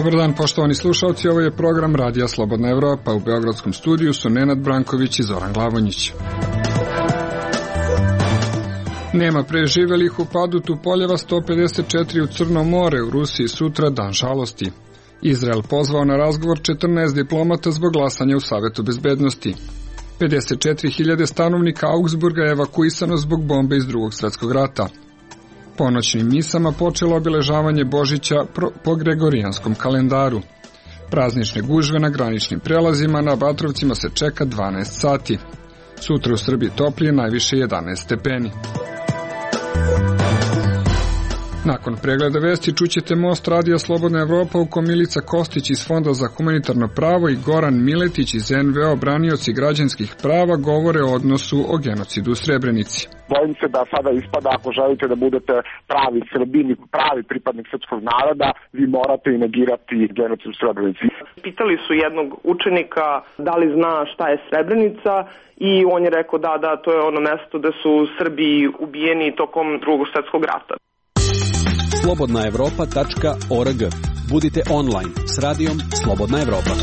Dobar dan, poštovani slušalci, ovo je program Radija Slobodna Evropa. U beogradskom studiju su Nenad Branković i Zoran Glavonjić. Nema preživelih u padu Tupoljeva, 154 u Crno more, u Rusiji sutra dan žalosti. Izrael pozvao na razgovor 14 diplomata zbog glasanja u Savetu bezbednosti. 54.000 stanovnika Augsburga je evakuisano zbog bombe iz Drugog svjetskog rata. Ponoćnim misama počelo obilježavanje Božića po gregorijanskom kalendaru. Praznične gužve na graničnim prelazima na Batrovcima se čeka 12 sati. Sutra u Srbiji toplije, najviše 11 stepeni. Nakon pregleda vesti čućete Most Radija Slobodna Evropa u kom Milica Kostić iz Fonda za humanitarno pravo i Goran Miletić iz NVO branioci građanskih prava govore o odnosu o genocidu u Srebrenici. Bojim se da sada ispada, ako želite da budete pravi Srbin i pravi pripadnik srpskog naroda, vi morate i negirati genocid u Srebrenici. Pitali su jednog učenika da li zna šta je Srebrenica i on je rekao da, to je ono mesto da su Srbi ubijeni tokom Drugog svjetskog rata. slobodnaevropa.org. Budite online s radijom Slobodna Evropa.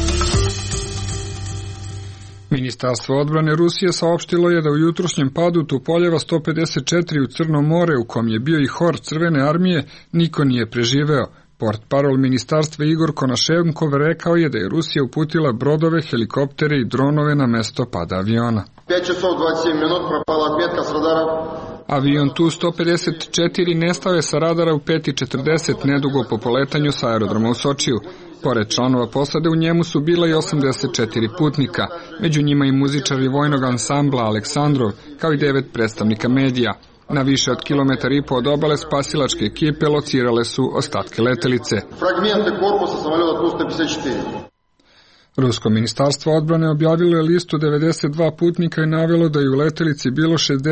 Ministarstvo odbrane Rusije saopštilo je da u jutrošnjem padu Tupoljeva 154 u Crno more, u kom je bio i hor Crvene armije, niko nije preživeo. Portparol ministarstva Igor Konašenkov rekao je da je Rusija uputila brodove, helikoptere i dronove na mesto pada aviona. 5 časov 27 minut propala odmetka s radara. Avion Tu-154 nestao je sa radara u 5:40 nedugo po poletanju sa aerodroma u Sočiju. Pored članova posade u njemu su bila i 84 putnika, među njima i muzičari vojnog ansambla Aleksandrov, kao i 9 predstavnika medija. Na više od kilometar i po od obale spasilačke ekipe locirale su ostatke letelice. Fragmente korpusa samoljota Tu-154. Rusko ministarstvo odbrane objavilo je listu 92 putnika i navelo da je u letelici bilo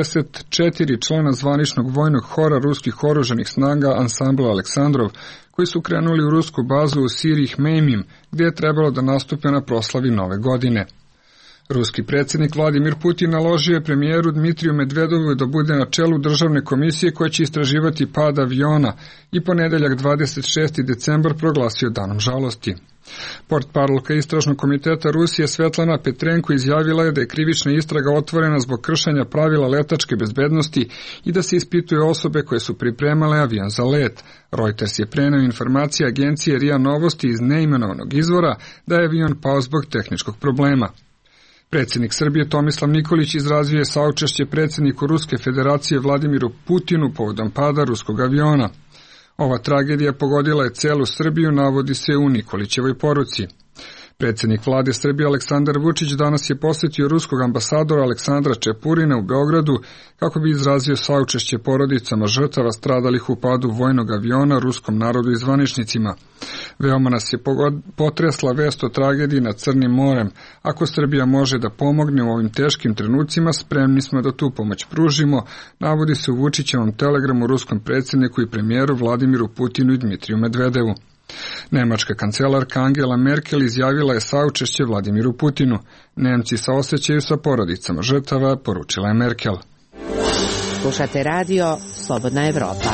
64 člana zvaničnog vojnog hora ruskih oružanih snaga ansambla Aleksandrov, koji su krenuli u rusku bazu u Siriji Hmeimim, gdje je trebalo da nastupe na proslavi Nove godine. Ruski predsjednik Vladimir Putin naložio je premijeru Dmitriju Medvedovu da bude na čelu državne komisije koja će istraživati pad aviona i ponedeljak 26. decembar proglasio danom žalosti. Portparolka Istražnog komiteta Rusije Svetlana Petrenko izjavila je da je krivična istraga otvorena zbog kršenja pravila letačke bezbednosti i da se ispituje osobe koje su pripremale avion za let. Reuters je preneo informacije agencije RIA Novosti iz neimenovanog izvora da je avion pao zbog tehničkog problema. Predsjednik Srbije Tomislav Nikolić izrazio je saučešće predsjedniku Ruske federacije Vladimiru Putinu povodom pada ruskog aviona. Ova tragedija pogodila je celu Srbiju, navodi se u Nikolićevoj poruci. Predsjednik vlade Srbije Aleksandar Vučić danas je posjetio ruskog ambasadora Aleksandra Čepurina u Beogradu kako bi izrazio saučešće porodicama žrtava stradalih u padu vojnog aviona ruskom narodu i zvaničnicima. Veoma nas je potresla vest o tragediji nad Crnim morem. Ako Srbija može da pomogne u ovim teškim trenucima, spremni smo da tu pomoć pružimo, navodi se u Vučićevom telegramu ruskom predsjedniku i premijeru Vladimiru Putinu i Dmitriju Medvedevu. Nemačka kancelarka Angela Merkel izjavila je saučešće Vladimiru Putinu. Nemci saosećaju sa porodicama žrtava, poručila je Merkel. Slušate radio Slobodna Evropa.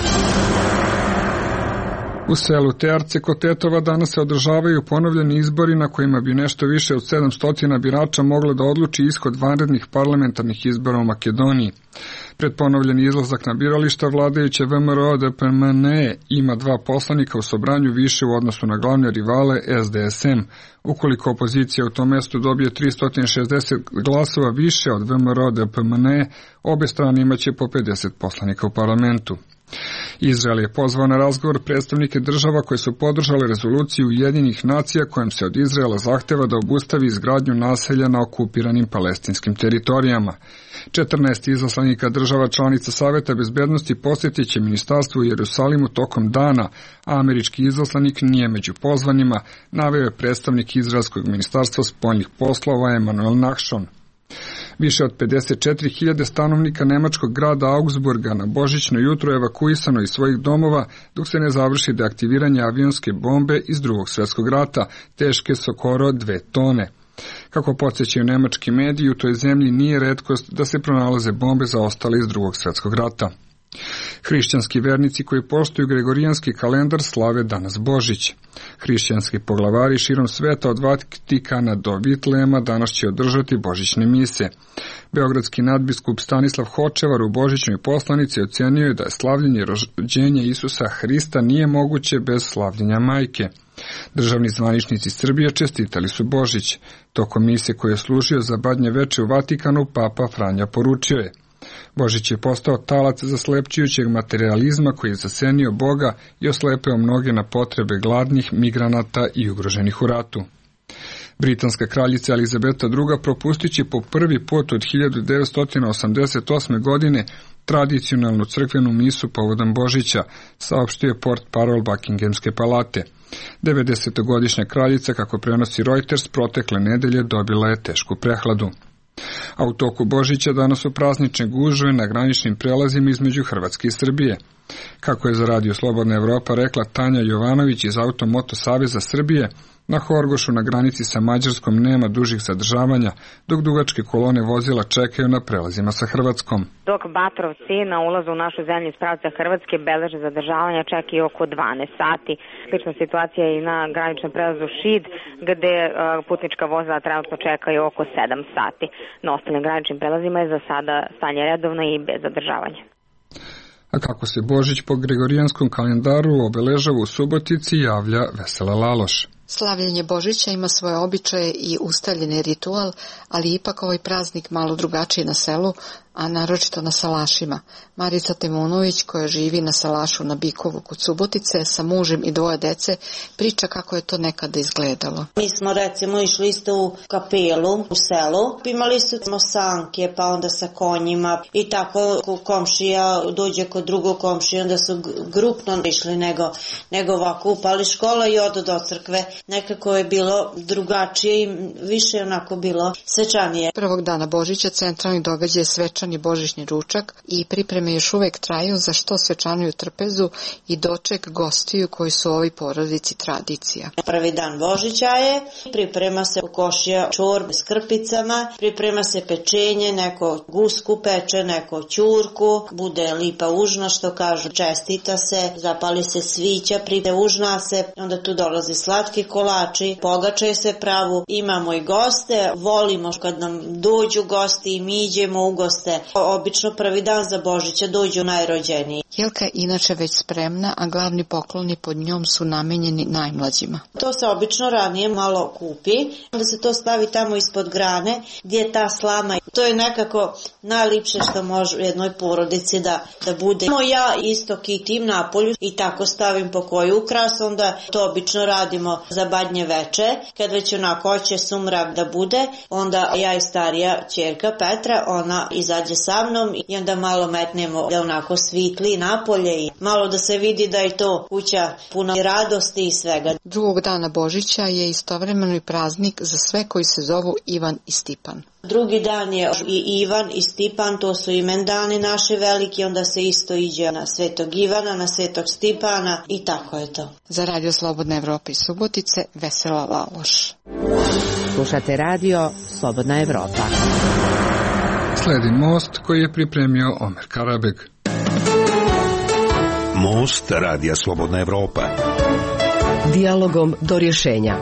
U selu Tearce kod Tetova danas se održavaju ponovljeni izbori na kojima bi nešto više od 700 birača moglo da odluči ishod vanrednih parlamentarnih izbora u Makedoniji. Pred ponovljeni izlazak na birališta vladajuće VMRO-DPMN ima 2 poslanika u Sobranju više u odnosu na glavne rivale SDSM. Ukoliko opozicija u tom mestu dobije 360 glasova više od VMRO-DPMN, obe strane imaće po 50 poslanika u parlamentu. Izrael je pozvao na razgovor predstavnike država koje su podržale rezoluciju Ujedinjenih nacija kojom se od Izraela zahteva da obustavi izgradnju naselja na okupiranim palestinskim teritorijama. 14 izaslanika država članica Saveta bezbednosti posjetit će ministarstvo u Jerusalimu tokom dana, a američki izaslanik nije među pozvanima, naveo je predstavnik izraelskog ministarstva spoljnih poslova Emanuel Nachshon. Više od 54.000 stanovnika nemačkog grada Augsburga na božićno jutro evakuisano iz svojih domova dok se ne završi deaktiviranje avionske bombe iz Drugog svjetskog rata, teške skoro 2 tone. Kako podsjećaju nemački mediji, u toj zemlji nije retkost da se pronalaze bombe zaostale iz Drugog svjetskog rata. Hrišćanski vernici koji poštuju gregorijanski kalendar slave danas Božić. Hrišćanski poglavari širom sveta od Vatikana do Vitlema danas će održati božićne mise. Beogradski nadbiskup Stanislav Hočevar u božićnoj poslanici ocenio je da je slavljenje rođenja Isusa Hrista nije moguće bez slavljenja majke. Državni zvaničnici Srbije čestitali su Božić. Tokom mise koje je služio za badnje veče u Vatikanu, papa Franja poručio je: Božić je postao talac zaslepćujućeg materializma koji je zasenio Boga i oslepeo mnoge na potrebe gladnih, migranata i ugroženih u ratu. Britanska kraljica Elizabeta II propustit će po prvi put od 1988. godine tradicionalnu crkvenu misu povodom Božića, saopštio je portparol Buckinghamske palate. 90-godišnja kraljica, kako prenosi Reuters, protekle nedelje dobila je tešku prehladu. A u toku Božića danas su praznične gužve na graničnim prelazima između Hrvatske i Srbije. Kako je za Radio Slobodna Evropa rekla Tanja Jovanović iz Automoto Saveza Srbije, na Horgošu na granici sa Mađarskom nema dužih zadržavanja, dok dugačke kolone vozila čekaju na prelazima sa Hrvatskom. Dok Batrovci na ulazu u našu zemlju iz pravca Hrvatske beleže zadržavanja čak i oko 12 sati. Slična situacija je i na graničnom prelazu Šid, gde putnička vozila trenutno čekaju oko 7 sati. Na ostalim graničnim prelazima je za sada stanje redovno i bez zadržavanja. A kako se Božić po gregorijanskom kalendaru obeležava u Subotici, javlja Vesela Laloš. Slavljenje Božića ima svoje običaje i ustaljeni ritual, ali ipak ovaj praznik malo drugačiji na selu, a naročito na salašima. Marica Temunović, koja živi na salašu na Bikovu kod Subotice sa mužem i 2 dece, priča kako je to nekada izgledalo. Mi smo recimo išli isto u kapelu u selu, imali smo sanke, pa onda sa konjima i tako komšija dođe kod drugog komšija, onda su grupno išli nego ovako upali škola i odu do crkve. Nekako je bilo drugačije i više onako bilo svečanije. Prvog dana Božića centralni događaj je svečani božićni ručak i pripreme još uvek traju, za što svečanuju trpezu i doček gostiju koji su ovoj porodici tradicija. Prvi dan Božića je, priprema se košija čorbe s krpicama, priprema se pečenje, neko gusku peče, neko ćurku, bude lipa užna što kažu, čestita se, zapali se svića, užna se, onda tu dolazi slatki kolači, pogačaju se pravu, imamo i goste, volimo kad nam dođu gosti i mi idemo u goste. Obično prvi dan za Božića dođu najrođeniji. Jelka je inače već spremna, a glavni pokloni pod njom su namenjeni najmlađima. To se obično ranije malo kupi, onda se to stavi tamo ispod grane gdje je ta slama. To je nekako najlipše što može u jednoj porodici da bude. Ja isto kitim napolju i tako stavim po koju ukras, onda to obično radimo za badnje veče. Kad već onako hoće sumrak da bude, onda ja i starija ćerka Petra, ona izađe sa mnom i onda malo metnemo da onako svitli napolje i malo da se vidi da je to kuća puna radosti i svega. Drugog dana Božića je istovremeno i praznik za sve koji se zovu Ivan i Stipan. Drugi dan je i Ivan i Stipan, to su imendani naši veliki, onda se isto iđe na Svetog Ivana, na Svetog Stipana i tako je to. Za Radio Slobodna Evropa iz Subotice, Vesela Laloš. Slušate Radio Slobodna Evropa. Sledi most koji je pripremio Omer Karabeg. Most Radija Slobodna Evropa. Dijalogom do rješenja.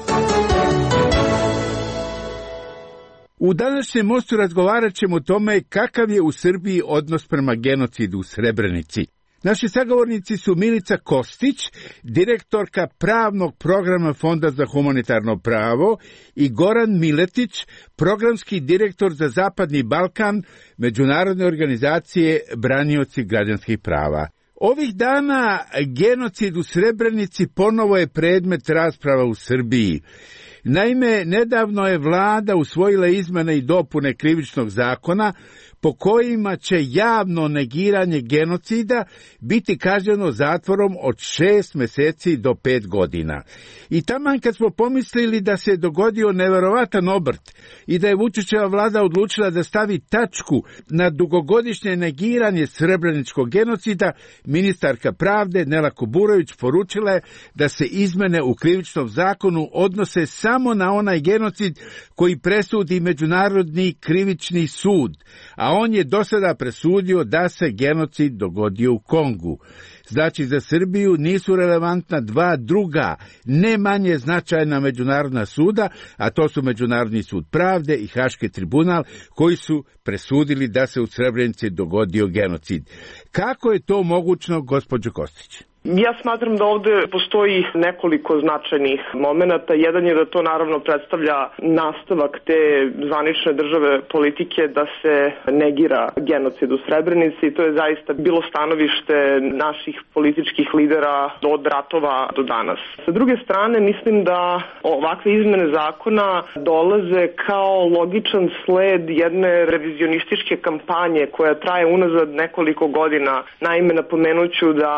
U današnjem mostu razgovarat ćemo o tome kakav je u Srbiji odnos prema genocidu u Srebrenici. Naši sagovornici su Milica Kostić, direktorka pravnog programa Fonda za humanitarno pravo, i Goran Miletić, programski direktor za Zapadni Balkan, međunarodne organizacije Branioci građanskih prava. Ovih dana genocid u Srebrenici ponovo je predmet rasprava u Srbiji. Naime, nedavno je vlada usvojila izmene i dopune krivičnog zakona po kojima će javno negiranje genocida biti kažnjeno zatvorom od 6 meseci do 5 godina. I taman kad smo pomislili da se dogodio neverovatan obrt i da je Vučićeva vlada odlučila da stavi tačku na dugogodišnje negiranje srebreničkog genocida, ministarka pravde Nela Kuburović poručila je da se izmene u krivičnom zakonu odnose samo na onaj genocid koji presudi Međunarodni krivični sud, a a on je do sada presudio da se genocid dogodio u Kongu. Znači, za Srbiju nisu relevantna dva druga, ne manje značajna međunarodna suda, a to su Međunarodni sud pravde i Haški tribunal, koji su presudili da se u Srebrenici dogodio genocid. Kako je to mogućno, gospođo Kostić? Ja smatram da ovde postoji nekoliko značajnih momenata. Jedan je da to naravno predstavlja nastavak te zvanične države politike da se negira genocid u Srebrenici i to je zaista bilo stanovište naših političkih lidera od ratova do danas. Sa druge strane, mislim da ovakve izmene zakona dolaze kao logičan sled jedne revizionističke kampanje koja traje unazad nekoliko godina. Naime, napomenuću da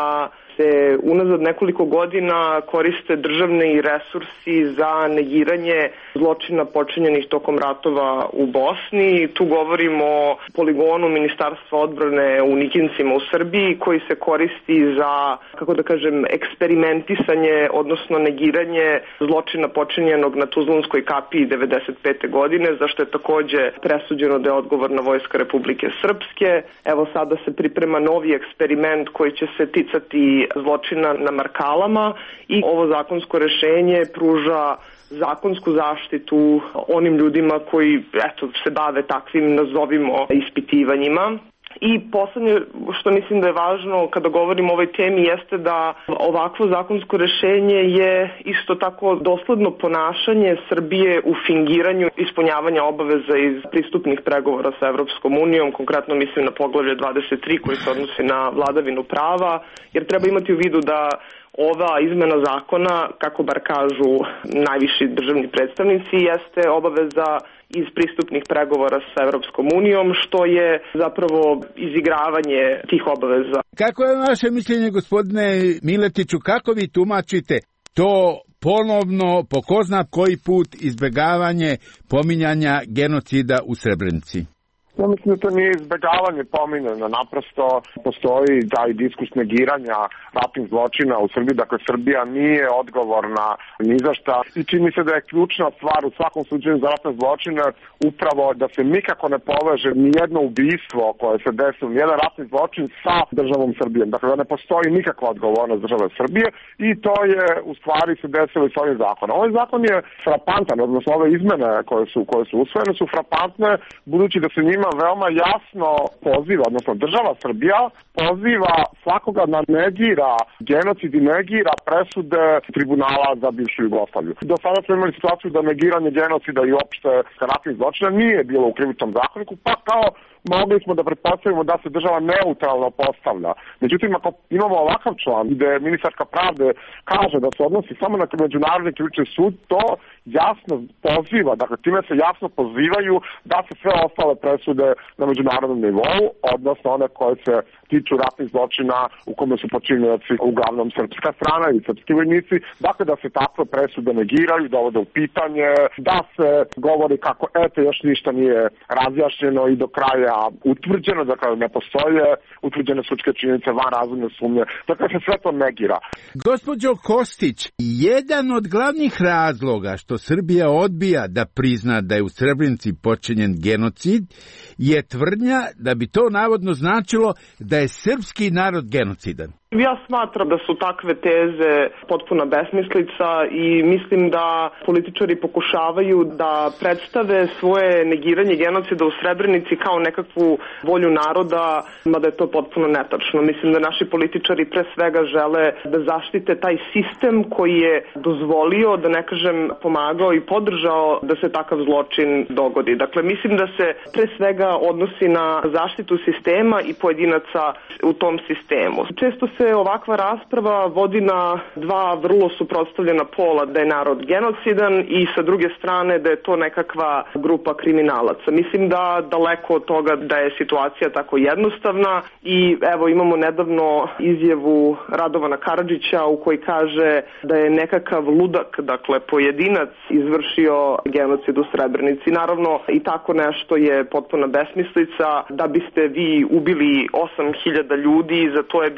se unazad nekoliko godina koriste državni resursi za negiranje zločina počinjenih tokom ratova u Bosni. Tu govorimo o poligonu Ministarstva odbrane u Nikincima u Srbiji koji se koristi za, kako da kažem, eksperimentisanje, odnosno negiranje zločina počinjenog na Tuzlanskoj kapiji 1995. godine, zašto je takođe presuđeno da je odgovorna Vojska Republike Srpske. Evo sada se priprema novi eksperiment koji će se ticati zločina na Markalama i ovo zakonsko rešenje pruža zakonsku zaštitu onim ljudima koji se bave takvim, nazovimo, ispitivanjima. I poslednje što mislim da je važno kada govorimo o ovoj temi jeste da ovakvo zakonsko rešenje je isto tako dosledno ponašanje Srbije u fingiranju ispunjavanja obaveza iz pristupnih pregovora sa Evropskom unijom, konkretno mislim na poglavlje 23 koji se odnosi na vladavinu prava, jer treba imati u vidu da ova izmena zakona, kako bar kažu najviši državni predstavnici, jeste obaveza iz pristupnih pregovora sa Evropskom unijom, što je zapravo izigravanje tih obaveza. Kako je vaše mišljenje, gospodine Miletiću, kako vi tumačite to ponovno, po ko zna koji put, izbegavanje pominjanja genocida u Srebrenici? Ja mislim da to nije izbegavanje pominjanja, naprosto postoji taj diskus negiranja ratnih zločina u Srbiji, dakle Srbija nije odgovorna ni za šta i čini se da je ključna stvar u svakom suđenju za ratne zločine upravo da se nikako ne poveže ni jedno ubistvo koje se desilo, ni jedan ratni zločin sa državom Srbijom, dakle da ne postoji nikakva odgovornost države Srbije i to je u stvari se desilo i s ovim zakonom. Ovaj zakon je frapantan, odnosno ove izmene koje su usvojene su frapantne budući da se njima veoma jasno poziva, odnosno država Srbija poziva svakoga da negira genocid i negira presude tribunala za bivšu Jugoslaviju. Do sada smo imali situaciju da negiranje genocida i opšte ratnih zločina nije bilo u krivičnom zakoniku, pa kao mogli smo da pretpostavimo da se država neutralno postavlja. Međutim, ako imamo ovakav član gde ministarka pravde kaže da se odnosi samo na Međunarodni krivični sud, to jasno poziva, dakle time se jasno pozivaju da se sve ostale presude na međunarodnom nivou, odnosno one koje se tiču ratnih zločina u kome su počinioci uglavnom srpska strana i srpski vojnici, dakle da se takve presude negiraju, dovode u pitanje, da se govori kako još ništa nije razjašnjeno i do kraja utvrđeno, dakle ne postoje utvrđene sudske činjenice van razumne sumnje, dakle se sve to negira. Gospođo Kostić, jedan od glavnih razloga što Srbija odbija da prizna da je u Srebrenici počinjen genocid je tvrdnja da bi to navodno značilo da je srpski narod genocidan. Ja smatram da su takve teze potpuna besmislica i mislim da političari pokušavaju da predstave svoje negiranje genocida u Srebrenici kao nekakvu volju naroda, mada je to potpuno netačno. Mislim da naši političari pre svega žele da zaštite taj sistem koji je dozvolio, da ne kažem pomagao i podržao da se takav zločin dogodi. Dakle, mislim da se pre svega odnosi na zaštitu sistema i pojedinaca u tom sistemu. Često se ovakva rasprava vodi na dva vrlo suprotstavljena pola, da je narod genocidan i sa druge strane da je to nekakva grupa kriminalaca. Mislim da daleko od toga da je situacija tako jednostavna i evo imamo nedavno izjavu Radovana Karadžića u kojoj kaže da je nekakav ludak, dakle pojedinac, izvršio genocid u Srebrenici. Naravno i tako nešto je potpuna besmislica. Da biste vi ubili 8.000 ljudi, za to je bilo potrebno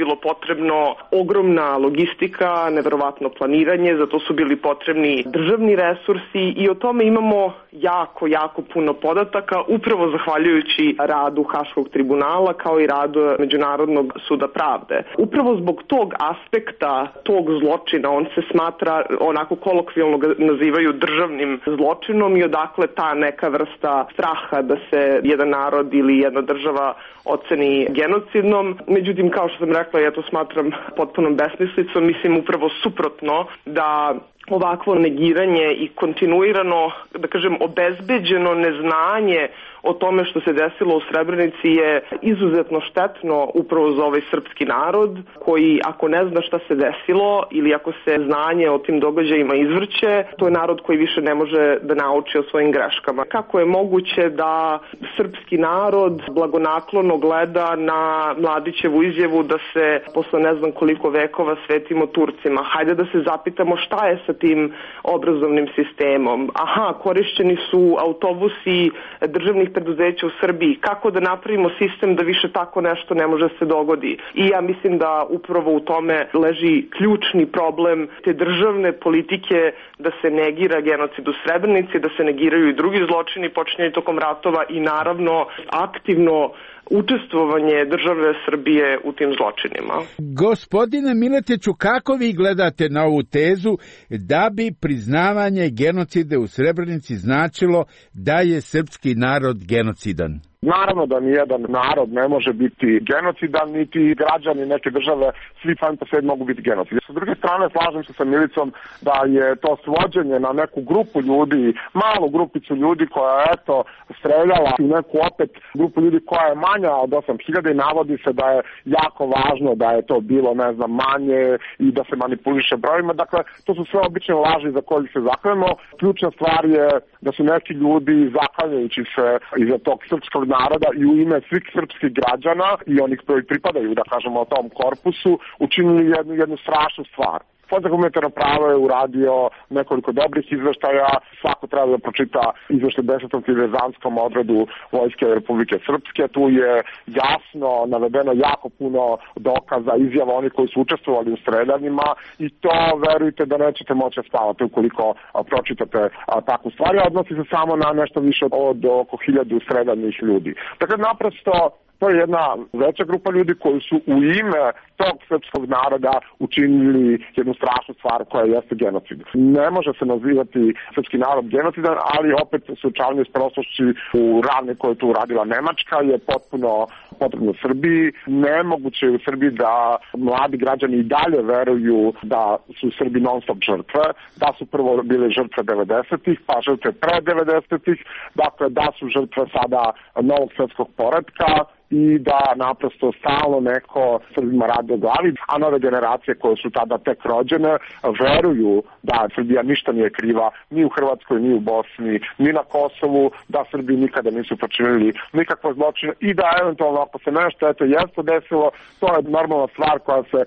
potrebno ogromna logistika, neverovatno planiranje, zato su bili potrebni državni resursi i o tome imamo jako puno podataka, upravo zahvaljujući radu Haškog tribunala kao i radu Međunarodnog suda pravde. Upravo zbog tog aspekta, tog zločina, on se smatra, onako kolokvijalno ga nazivaju državnim zločinom i odakle ta neka vrsta straha da se jedan narod ili jedna država oceni genocidnom. Međutim, kao što sam rekla, ja to smatram potpunom besmislicom, mislim upravo suprotno da ovakvo negiranje i kontinuirano, da kažem, obezbeđeno neznanje o tome što se desilo u Srebrenici je izuzetno štetno upravo za ovaj srpski narod koji ako ne zna šta se desilo ili ako se znanje o tim događajima izvrće, to je narod koji više ne može da nauči o svojim greškama. Kako je moguće da srpski narod blagonaklono gleda na Mladićevu izjavu da se posle ne znam koliko vekova svetimo Turcima? Hajde da se zapitamo šta je sa tim obrazovnim sistemom. Aha, korišćeni su autobusi državnih preduzeća u Srbiji. Kako da napravimo sistem da više tako nešto ne može se dogodi? I ja mislim da upravo u tome leži ključni problem te državne politike da se negira genocid u Srebrenici, da se negiraju i drugi zločini počinjeni tokom ratova i naravno aktivno učestvovanje države Srbije u tim zločinima. Gospodine Miletiću, kako vi gledate na ovu tezu da bi priznavanje genocida u Srebrenici značilo da je srpski narod genocidan? Naravno da nijedan narod ne može biti genocidan, niti građani neke države, svi sami po sebi mogu biti genocidi. Sa druge strane, slažem se sa Milicom da je to svođenje na neku grupu ljudi, malu grupicu ljudi koja je streljala u neku opet grupu ljudi koja je manja od 8.000 i navodi se da je jako važno da je to bilo, ne znam, manje i da se manipuliše brojima. Dakle, to su sve obične laži za koje se zaklanjamo. Ključna stvar je da su neki ljudi zaklanjajući se iza tog srpskog naroda i u ime svih srpskih građana i onih koji pripadaju, da kažemo, tom korpusu, učinili jednu strašnu stvar. Fond za humanitarno pravo je uradio nekoliko dobrih izveštaja, svako treba da pročita izveštaj 10. diverzantskom odredu Vojske Republike Srpske, tu je jasno navedeno jako puno dokaza, izjava onih koji su učestvovali u streljanjima i to verujte da nećete moći spavati ukoliko pročitate takvu stvar, odnosi se samo na nešto više od oko 1000 streljanih ljudi. Dakle, naprosto to je jedna veća grupa ljudi koji su u ime tog srpskog naroda učinili jednu strašnu stvar koja jeste genocid. Ne može se nazivati srpski narod genocidan, ali opet suočavanje s prošlošću u ravni koje je tu uradila Nemačka je potpuno potrebno Srbiji. Nemoguće je u Srbiji da mladi građani i dalje veruju da su Srbi non stop žrtve, da su prvo bile žrtve 90-ih, pa žrtve pre 90-ih, dakle da su žrtve sada novog svjetskog poretka i da naprosto stalno neko Srbima radi o glavi, a nove generacije koje su tada tek rođene veruju da Srbija ništa nije kriva ni u Hrvatskoj, ni u Bosni, ni na Kosovu, da Srbi nikada nisu počinili nikakvo zločine i da eventualno ako se nešto jeste desilo, to je normalna stvar koja se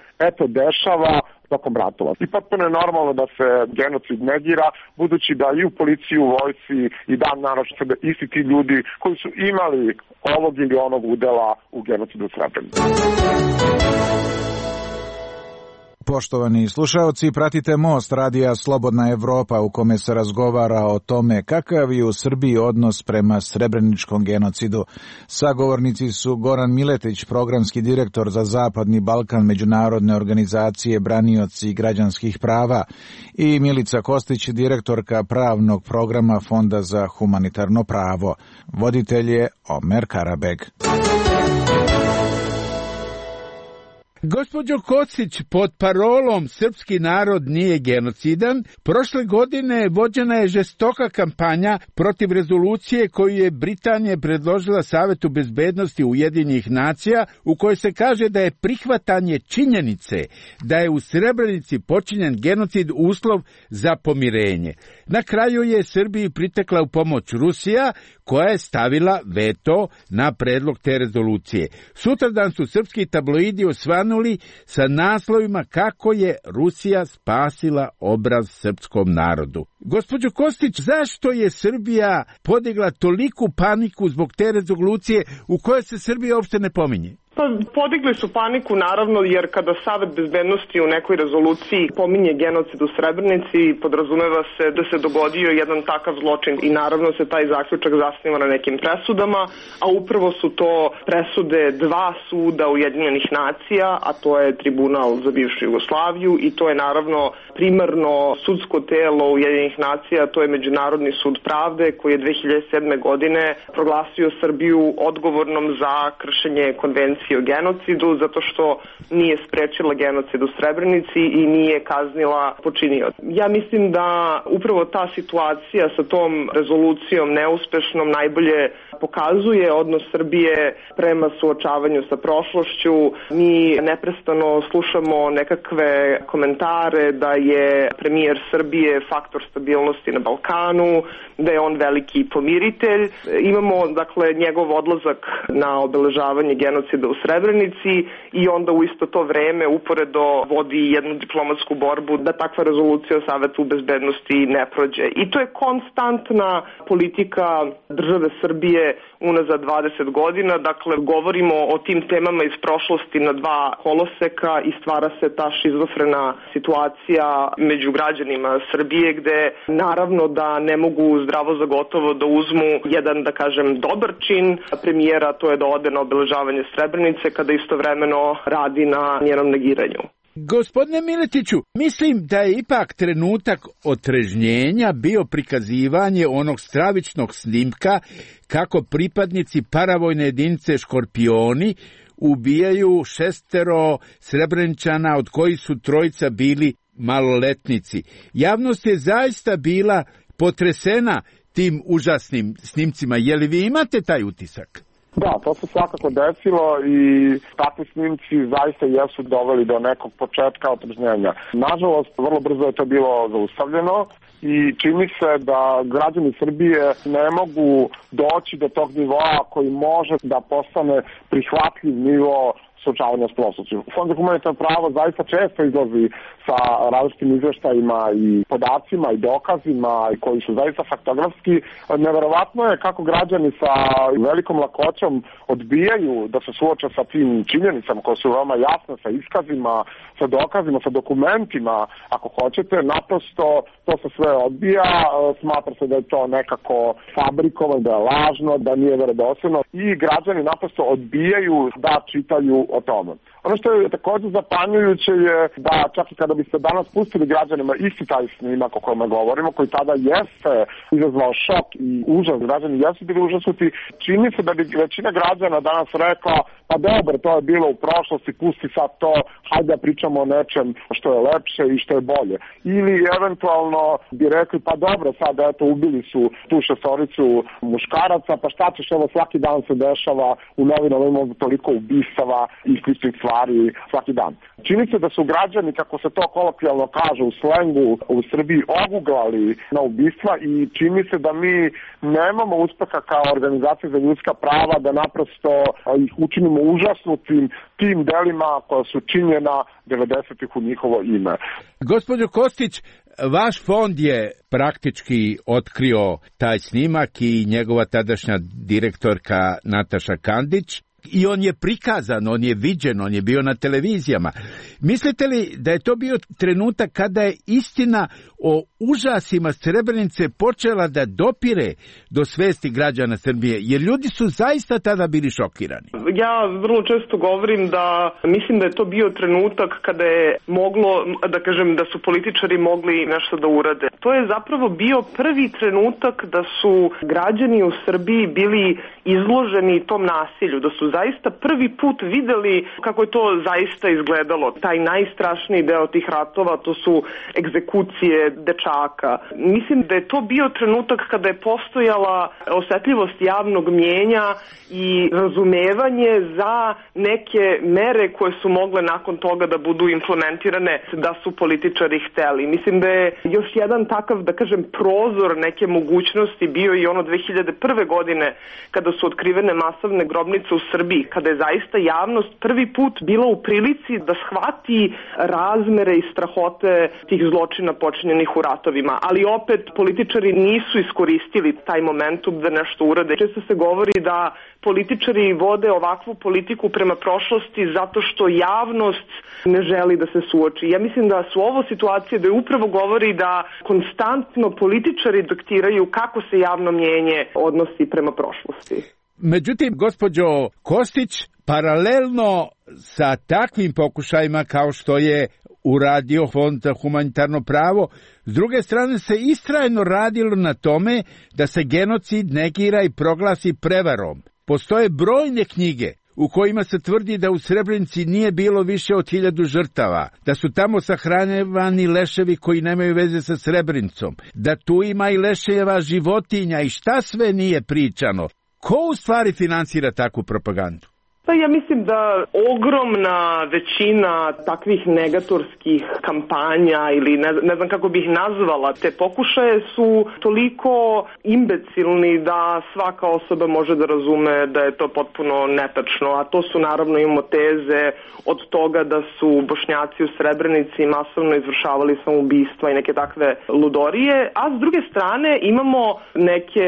dešava tokom ratova. I potpuno je normalno da se genocid negira, budući da i u policiji, u vojsci i dan naročito da isti ti ljudi koji su imali ovog ili onog udela u genocidu Srebrenice. Poštovani slušaoci, pratite Most radija Slobodna Evropa u kome se razgovara o tome kakav je u Srbiji odnos prema srebreničkom genocidu. Sagovornici su Goran Miletić, programski direktor za Zapadni Balkan međunarodne organizacije Branioci građanskih prava, i Milica Kostić, direktorka pravnog programa Fonda za humanitarno pravo. Voditelj je Omer Karabeg. Gospođo Kocić, pod parolom Srpski narod nije genocidan, prošle godine vođena je žestoka kampanja protiv rezolucije koju je Britanija predložila Savetu bezbednosti Ujedinjenih nacija, u kojoj se kaže da je prihvatanje činjenice da je u Srebrenici počinjen genocid uslov za pomirenje. Na kraju je Srbiji pritekla u pomoć Rusija, koja je stavila veto na predlog te rezolucije. Sutradan su srpski tabloidi osvanuli sa naslovima kako je Rusija spasila obraz srpskom narodu. Gospođo Kostić, zašto je Srbija podigla toliku paniku zbog te rezolucije u kojoj se Srbija uopšte ne pominje? Pa podigli su paniku naravno, jer kada Savet bezbednosti u nekoj rezoluciji pominje genocid u Srebrenici, podrazumeva se da se dogodio jedan takav zločin i naravno se taj zaključak zasniva na nekim presudama, a upravo su to presude dva suda Ujedinjenih nacija, a to je Tribunal za bivšu Jugoslaviju i to je naravno primarno sudsko telo Ujedinjenih nacija, to je Međunarodni sud pravde koji je 2007. godine proglasio Srbiju odgovornom za kršenje konvencije o genocidu zato što nije sprečila genocid u Srebrenici i nije kaznila počinioca. Ja mislim da upravo ta situacija sa tom rezolucijom neuspešnom najbolje pokazuje odnos Srbije prema suočavanju sa prošlošću. Mi neprestano slušamo nekakve komentare da je premijer Srbije faktor stabilnosti na Balkanu, da je on veliki pomiritelj. Imamo, dakle, njegov odlazak na obeležavanje genocida u Srebrenici i onda u isto to vreme uporedo vodi jednu diplomatsku borbu da takva rezolucija o Savetu bezbednosti ne prođe. I to je konstantna politika države Srbije unazad 20 godina. Dakle, govorimo o tim temama iz prošlosti na dva koloseka i stvara se ta šizofrena situacija među građanima Srbije gde naravno da ne mogu zdravo za gotovo da uzmu jedan, da kažem, dobar čin premijera, to je da ode na obeležavanje Srebrenice kada istovremeno radi na njenom negiranju. Gospodine Miletiću, mislim da je ipak trenutak otrežnjenja bio prikazivanje onog stravičnog snimka kako pripadnici paravojne jedinice Škorpioni ubijaju 6 Srebreničana, od kojih su 3 bili maloletnici. Javnost je zaista bila potresena tim užasnim snimcima. Je li vi imate taj utisak? Da, to se svakako desilo i takvi snimci zaista jesu doveli do nekog početka otrežnjenja. Nažalost, vrlo brzo je to bilo zaustavljeno i čini se da građani Srbije ne mogu doći do tog nivoa koji može da postane prihvatljiv nivo suočavanja s prošlošću. Fond za humanitarno pravo zaista često izlazi sa različitim izveštajima i podacima i dokazima koji su zaista faktografski. Neverovatno je kako građani sa velikom lakoćom odbijaju da se suoče sa tim činjenicama koje su veoma jasne, sa iskazima, sa dokazima, sa dokumentima, ako hoćete. Naprosto to se sve odbija, smatra se da je to nekako fabrikovano, da je lažno, da nije verodostojno i građani naprosto odbijaju da čitaju o tome. Ono što je također zapanjujuće je da čak i kada biste danas pustili građanima isti taj snimak o kojima govorimo, koji tada jeste izazvao šok i užas, građani jesu bili užasnuti, čini se da bi većina građana danas rekla, pa dobro, to je bilo u prošlosti, pusti sad to, hajde da pričamo o nečem što je lepše i što je bolje. Ili eventualno bi rekli, pa dobro, sad eto, ubili su tu 6 muškaraca, pa šta ćeš, evo svaki dan se dešava, u novinama imamo toliko ubistava i sličnih stvari svaki dan. Čini se da su građani, kako se to kolokvijalno kaže u slengu, u Srbiji oguglali na ubistva i čini se da mi nemamo uspeha kao organizacija za ljudska prava da naprosto ih učinimo užasnutim tim delima koja su činjena 90-ih u njihovo ime. Gospođo Kostić, vaš fond je praktički otkrio taj snimak i njegova tadašnja direktorka Nataša Kandić. I on je prikazan, on je viđen, on je bio na televizijama. Mislite li da je to bio trenutak kada je istina o užasima Srebrenice počela da dopire do svesti građana Srbije? Jer ljudi su zaista tada bili šokirani. Ja vrlo često govorim da mislim da je to bio trenutak kada je moglo, da kažem, da su političari mogli nešto da urade. To je zapravo bio prvi trenutak da su građani u Srbiji bili izloženi tom nasilju, da su zaista prvi put videli kako je to zaista izgledalo. Taj najstrašniji deo tih ratova, to su egzekucije dečaka. Mislim da je to bio trenutak kada je postojala osetljivost javnog mnjenja i razumevanje za neke mere koje su mogle nakon toga da budu implementirane da su političari hteli. Mislim da je još jedan takav, da kažem, prozor neke mogućnosti bio i ono 2001. godine kada su otkrivene masovne grobnice u Srbiji Srbiji, kada je zaista javnost prvi put bila u prilici da shvati razmere i strahote tih zločina počinjenih u ratovima, ali opet političari nisu iskoristili taj momentum da nešto urade. Često se govori da političari vode ovakvu politiku prema prošlosti zato što javnost ne želi da se suoči. Ja mislim da su ovo situacije da upravo govori da konstantno političari diktiraju kako se javno mnjenje odnosi prema prošlosti. Međutim, gospođo Kostić, paralelno sa takvim pokušajima kao što je uradio Fond za humanitarno pravo, s druge strane se istrajno radilo na tome da se genocid negira i proglasi prevarom. Postoje brojne knjige u kojima se tvrdi da u Srebrenici nije bilo više od 1000 žrtava, da su tamo sahranjevani leševi koji nemaju veze sa Srebrenicom, da tu ima i leševa životinja i šta sve nije pričano. Ko u stvari finansira takvu propagandu? Pa ja mislim da ogromna većina takvih negatorskih kampanja ili ne znam kako bih nazvala te pokušaje su toliko imbecilni da svaka osoba može da razume da je to potpuno netačno, a to su naravno imamo teze od toga da su Bošnjaci u Srebrenici masovno izvršavali samoubistva i neke takve ludorije, a s druge strane imamo neke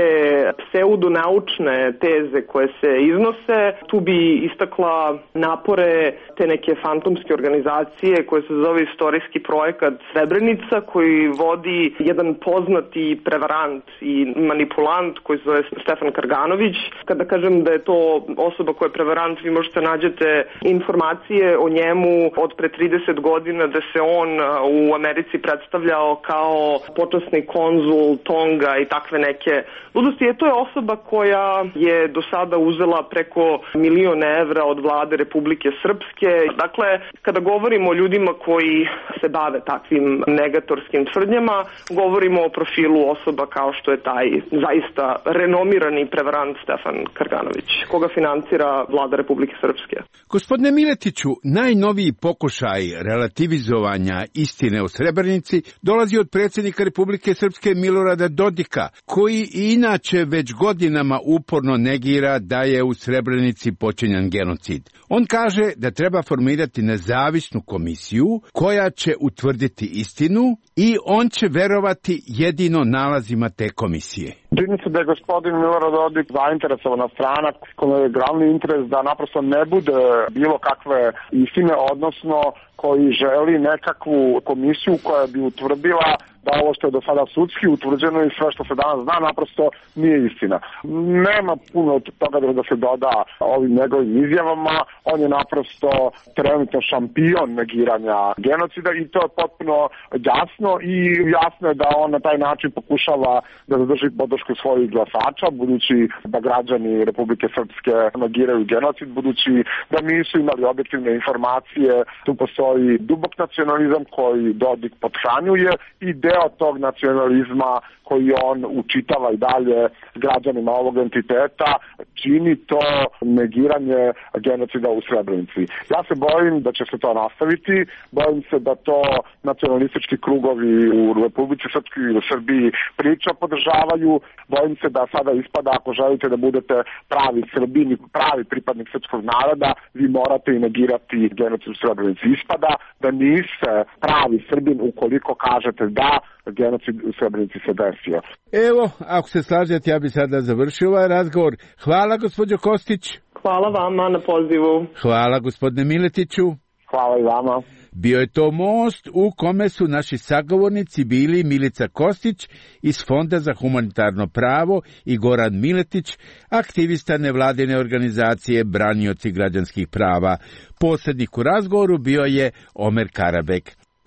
pseudonaučne teze koje se iznose. Tu bi istakla napore te neke fantomske organizacije koje se zove Istorijski projekat Srebrenica, koji vodi jedan poznati prevarant i manipulant koji se zove Stefan Karganović. Kada kažem da je to osoba koja je prevarant, vi možete nađete informacije o njemu od pre 30 godina da se on u Americi predstavljao kao počasni konzul Tonga i takve neke ludosti. To je osoba koja je do sada uzela preko €1.000.000 od vlade Republike Srpske. Dakle, kada govorimo o ljudima koji se bave takvim negatorskim tvrdnjama, govorimo o profilu osoba kao što je taj zaista renomirani prevarant Stefan Karganović, koga finansira vlada Republike Srpske. Gospodine Miletiću, najnoviji pokušaj relativizovanja istine o Srebrenici dolazi od predsjednika Republike Srpske Milorada Dodika, koji inače već godinama uporno negira da je u Srebrenici počinjen genocid. On kaže da treba formirati nezavisnu komisiju koja će utvrditi istinu i on će verovati jedino nalazima te komisije. Čini se da je gospodin Milorad Dodik zainteresovana strana kojoj je glavni interes da naprosto ne bude bilo kakve istine, odnosno koji želi nekakvu komisiju koja bi utvrdila da ovo što je do sada sudski utvrđeno i sve što se danas zna naprosto nije istina. Nema puno od toga da se doda ovim njegovim izjavama, on je naprosto trenutno šampion negiranja genocida i to je potpuno jasno i jasno je da on na taj način pokušava da zadrži podršku svojih glasača, budući da građani Republike Srpske negiraju genocid, budući da nisu imali objektivne informacije. Tu postoji dubok nacionalizam koji Dodik pothranjuje i deo tog nacionalizma koji on učitava i dalje građanima ovog entiteta čini to negiranje genocida u Srebrenici. Ja se bojim da će se to nastaviti, bojim se da to nacionalistički krugovi u Republici Srpskoj i u Srbiji priča podržavaju, bojim se da sada ispada ako želite da budete pravi Srbin i pravi pripadnik srpskog naroda, vi morate i negirati genocid u Srebrenici. Ispada da niste pravi Srbin ukoliko kažete da genocid u Srebrenici se desio. Evo, ako se slažete, ja bi sada završio ovaj razgovor. Hvala, gospođo Kostić. Hvala vama na pozivu. Hvala, gospodine Miletiću. Hvala i vama. Bio je to most u kome su naši sagovornici bili Milica Kostić iz Fonda za humanitarno pravo i Goran Miletić, aktivista nevladine organizacije Branioci građanskih prava. Posrednik u razgovoru bio je Omer Karabek.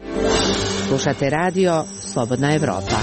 Slušate radio Slobodna Evropa.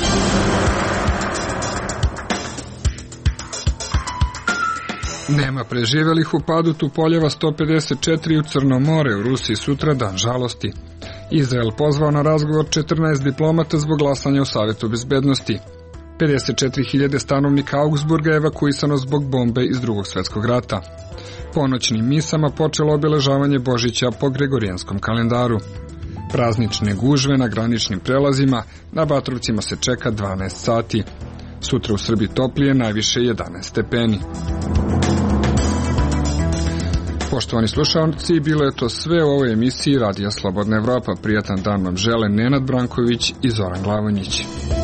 Nema preživelih u padu Tupoljeva 154 u Crno more, u Rusiji sutra dan žalosti. Izrael pozvao na razgovor 14 diplomata zbog glasanja u Savetu bezbednosti. 54.000 stanovnika Augsburga je evakuisano zbog bombe iz Drugog svjetskog rata. Ponoćnim misama počelo obeležavanje Božića po Gregorijanskom kalendaru. Praznične gužve na graničnim prelazima, na Batrovcima se čeka 12 sati. Sutra u Srbiji toplije, najviše 11 stepeni. Poštovani slušalci, bilo je to sve u ovoj emisiji Radija Slobodna Evropa. Prijatan dan vam žele Nenad Branković i Zoran Glavonjić.